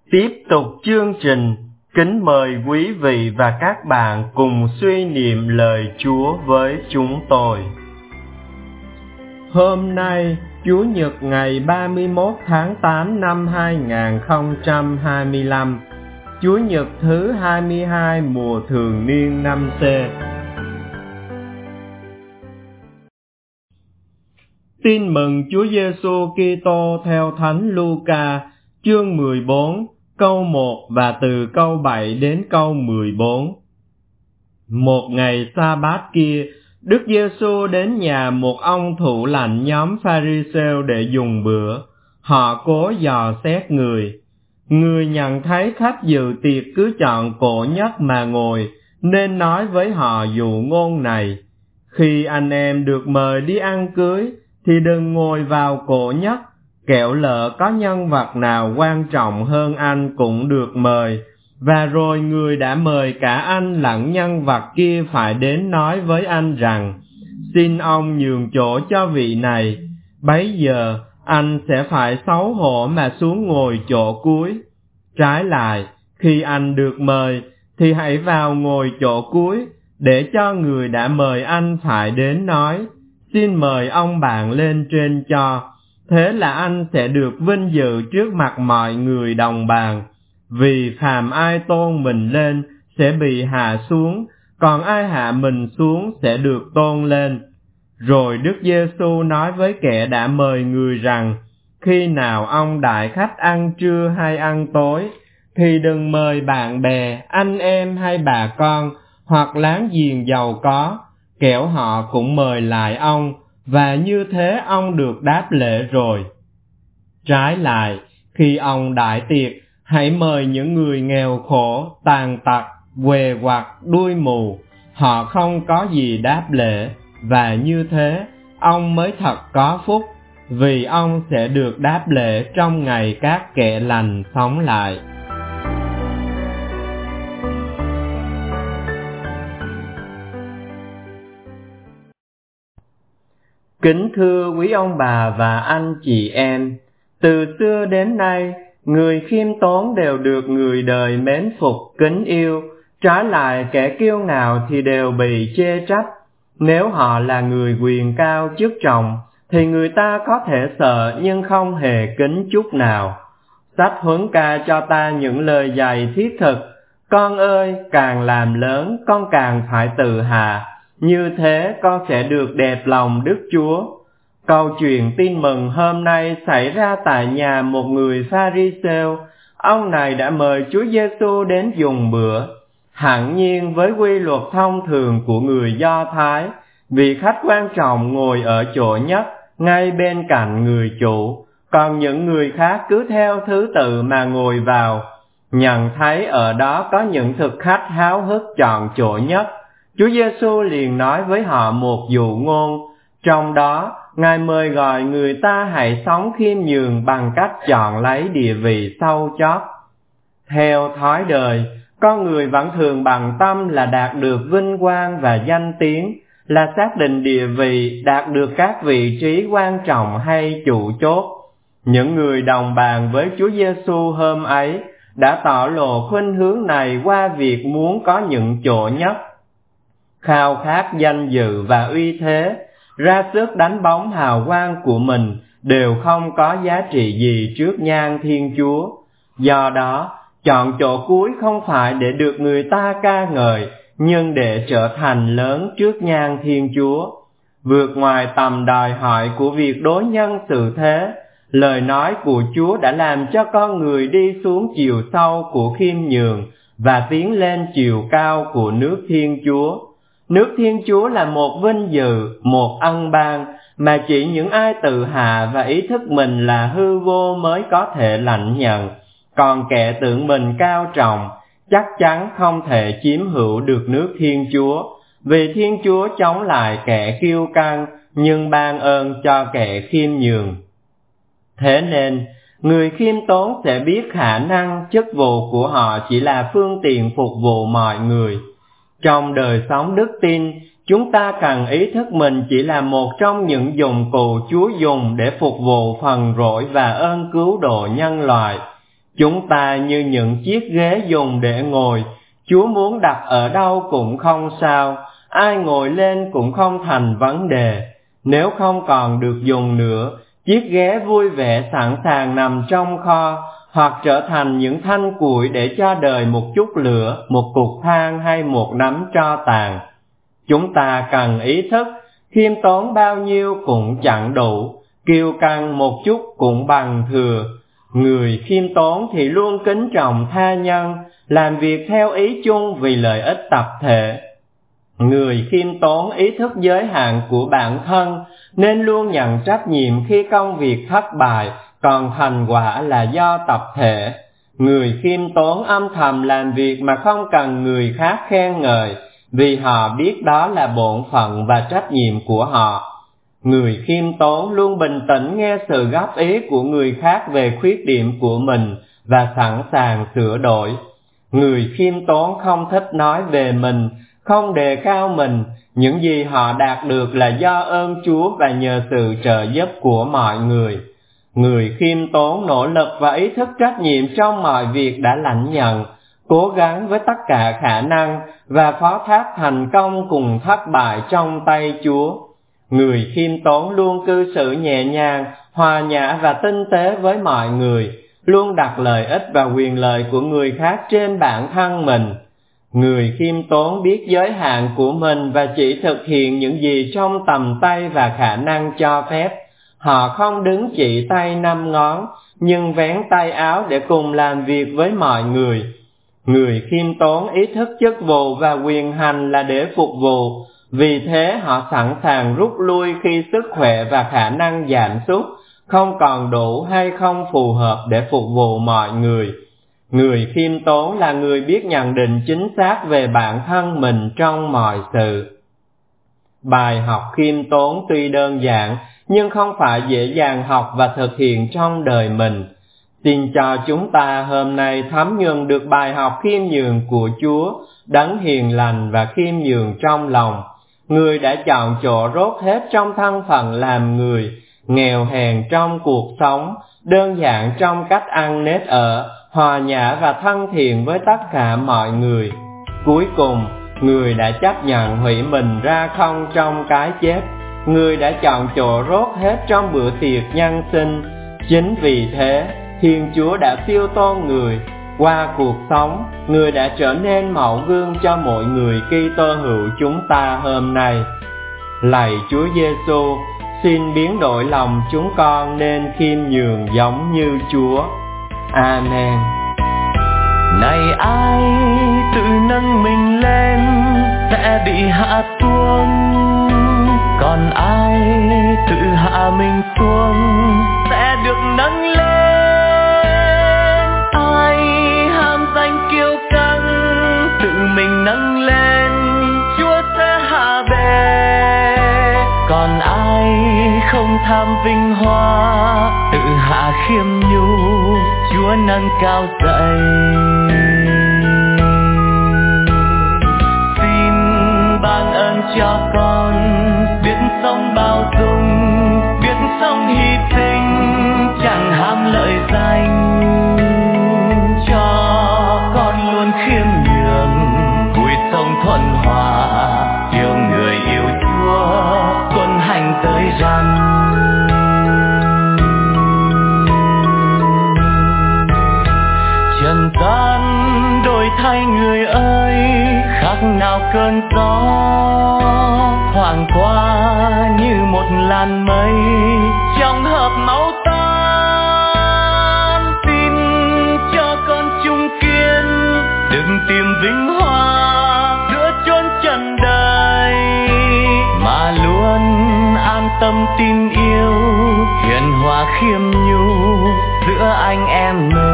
Tiếp tục chương trình, kính mời quý vị và các bạn cùng suy niệm lời Chúa với chúng tôi. Hôm nay, Chủ nhật ngày 31 tháng 8 năm 2025, Chủ nhật thứ 22 mùa thường niên năm C. Tin mừng Chúa Giêsu Kitô theo Thánh Luca, chương 14, câu 1 và từ câu 7 đến câu 14. Một ngày sa-bát kia, Đức Giêsu đến nhà một ông thủ lãnh nhóm Pha-ri-sêu để dùng bữa. Họ cố dò xét người. Người nhận thấy khách dự tiệc cứ chọn cổ nhất mà ngồi, nên nói với họ dụ ngôn này: khi anh em được mời đi ăn cưới, thì đừng ngồi vào cổ nhất, kẻo lỡ có nhân vật nào quan trọng hơn anh cũng được mời, và rồi người đã mời cả anh lẫn nhân vật kia phải đến nói với anh rằng: xin ông nhường chỗ cho vị này. Bấy giờ anh sẽ phải xấu hổ mà xuống ngồi chỗ cuối. Trái lại, khi anh được mời, thì hãy vào ngồi chỗ cuối, để cho người đã mời anh phải đến nói: xin mời ông bạn lên trên cho. Thế là anh sẽ được vinh dự trước mặt mọi người đồng bàn. Vì phàm ai tôn mình lên sẽ bị hạ xuống, còn ai hạ mình xuống sẽ được tôn lên. Rồi Đức Giêsu nói với kẻ đã mời người rằng: khi nào ông đại khách ăn trưa hay ăn tối, thì đừng mời bạn bè, anh em hay bà con, hoặc láng giềng giàu có, kẻo họ cũng mời lại ông, và như thế ông được đáp lễ rồi. Trái lại, khi ông đại tiệc, hãy mời những người nghèo khổ, tàn tật, què quặt, đuôi mù, họ không có gì đáp lễ, và như thế ông mới thật có phúc, vì ông sẽ được đáp lễ trong ngày các kẻ lành sống lại. Kính thưa quý ông bà và anh chị em, từ xưa đến nay, người khiêm tốn đều được người đời mến phục kính yêu, trái lại kẻ kiêu ngạo thì đều bị chê trách. Nếu họ là người quyền cao chức trọng, thì người ta có thể sợ nhưng không hề kính chút nào. Sách Huấn Ca cho ta những lời dạy thiết thực: con ơi, càng làm lớn, con càng phải tự hạ, như thế con sẽ được đẹp lòng Đức Chúa. Câu chuyện tin mừng hôm nay xảy ra tại nhà một người Pha-ri-sêu. Ông này đã mời Chúa Giêsu đến dùng bữa. Hẳn nhiên với quy luật thông thường của người Do Thái, vị khách quan trọng ngồi ở chỗ nhất, ngay bên cạnh người chủ, còn những người khác cứ theo thứ tự mà ngồi vào. Nhận thấy ở đó có những thực khách háo hức chọn chỗ nhất, Chúa Giêsu liền nói với họ một dụ ngôn. Trong đó, Ngài mời gọi người ta hãy sống khiêm nhường bằng cách chọn lấy địa vị sâu chót. Theo thói đời, con người vẫn thường bằng tâm là đạt được vinh quang và danh tiếng, là xác định địa vị, đạt được các vị trí quan trọng hay chủ chốt. Những người đồng bàn với Chúa Giêsu hôm ấy đã tỏ lộ khuynh hướng này qua việc muốn có những chỗ nhất. Khao khát danh dự và uy thế, ra sức đánh bóng hào quang của mình đều không có giá trị gì trước nhan Thiên Chúa. Do đó, chọn chỗ cuối không phải để được người ta ca ngợi, nhưng để trở thành lớn trước nhan Thiên Chúa. Vượt ngoài tầm đòi hỏi của việc đối nhân xử thế, lời nói của Chúa đã làm cho con người đi xuống chiều sâu của khiêm nhường và tiến lên chiều cao của nước Thiên Chúa. Nước Thiên Chúa là một vinh dự, một ân ban mà chỉ những ai tự hạ và ý thức mình là hư vô mới có thể lãnh nhận. Còn kẻ tưởng mình cao trọng chắc chắn không thể chiếm hữu được nước Thiên Chúa, vì Thiên Chúa chống lại kẻ kiêu căng nhưng ban ơn cho kẻ khiêm nhường. Thế nên, người khiêm tốn sẽ biết khả năng chức vụ của họ chỉ là phương tiện phục vụ mọi người. Trong đời sống đức tin, chúng ta cần ý thức mình chỉ là một trong những dụng cụ Chúa dùng để phục vụ phần rỗi và ơn cứu độ nhân loại. Chúng ta như những chiếc ghế dùng để ngồi, Chúa muốn đặt ở đâu cũng không sao, ai ngồi lên cũng không thành vấn đề. Nếu không còn được dùng nữa, chiếc ghế vui vẻ sẵn sàng nằm trong kho, hoặc trở thành những thanh củi để cho đời một chút lửa, một cục than hay một nắm tro tàn. Chúng ta cần ý thức, khiêm tốn bao nhiêu cũng chẳng đủ, kiêu căng một chút cũng bằng thừa. Người khiêm tốn thì luôn kính trọng tha nhân, làm việc theo ý chung vì lợi ích tập thể. Người khiêm tốn ý thức giới hạn của bản thân, nên luôn nhận trách nhiệm khi công việc thất bại, còn thành quả là do tập thể. Người khiêm tốn âm thầm làm việc mà không cần người khác khen ngợi, vì họ biết đó là bổn phận và trách nhiệm của họ. Người khiêm tốn luôn bình tĩnh nghe sự góp ý của người khác về khuyết điểm của mình và sẵn sàng sửa đổi. Người khiêm tốn không thích nói về mình, không đề cao mình, những gì họ đạt được là do ơn Chúa và nhờ sự trợ giúp của mọi người. Người khiêm tốn nỗ lực và ý thức trách nhiệm trong mọi việc đã lãnh nhận, cố gắng với tất cả khả năng và phó thác thành công cùng thất bại trong tay Chúa. Người khiêm tốn luôn cư xử nhẹ nhàng, hòa nhã và tinh tế với mọi người, luôn đặt lợi ích và quyền lợi của người khác trên bản thân mình. Người khiêm tốn biết giới hạn của mình và chỉ thực hiện những gì trong tầm tay và khả năng cho phép. Họ không đứng chỉ tay 5 ngón, nhưng vén tay áo để cùng làm việc với mọi người. Người khiêm tốn ý thức chức vụ và quyền hành là để phục vụ, vì thế họ sẵn sàng rút lui khi sức khỏe và khả năng giảm sút, không còn đủ hay không phù hợp để phục vụ mọi người. Người khiêm tốn là người biết nhận định chính xác về bản thân mình trong mọi sự. Bài học khiêm tốn tuy đơn giản, nhưng không phải dễ dàng học và thực hiện trong đời mình. Xin cho chúng ta hôm nay thấm nhuần được bài học khiêm nhường của Chúa, đấng hiền lành và khiêm nhường trong lòng. Người đã chọn chỗ rốt hết trong thân phận làm người, nghèo hèn trong cuộc sống, đơn giản trong cách ăn nết ở, hòa nhã và thân thiện với tất cả mọi người. Cuối cùng, người đã chấp nhận hủy mình ra không trong cái chết. Người đã chọn chỗ rốt hết trong bữa tiệc nhân sinh. Chính vì thế, Thiên Chúa đã siêu tôn người. Qua cuộc sống, người đã trở nên mẫu gương cho mỗi người Kitô hữu chúng ta hôm nay. Lạy Chúa Giêsu, xin biến đổi lòng chúng con nên khiêm nhường giống như Chúa. Amen. Này ai tự nâng mình lên sẽ bị hạ xuống, còn ai tự hạ mình xuống sẽ được nâng lên. Ai ham danh kiêu căng tự mình nâng lên, Chúa sẽ hạ bệ. Còn ai không tham vinh hoa tự hạ khiêm nhu, Chúa nâng cao dậy. Xin ban ơn cho con biết sống bao dung, biết sống hy sinh, chẳng ham lợi danh. Cho con luôn khiêm nhường, vui sống thuận hòa, yêu người yêu Chúa, tuân hành tới răn. Trần gian đổi thay người ơi, khác nào cơn gió thoảng qua như một làn mây trong hợp máu tan. Xin cho con chung kiên, đừng tìm vinh hoa giữa chốn trần đời, mà luôn an tâm tin yêu, hiền hòa khiêm nhu giữa anh em mình.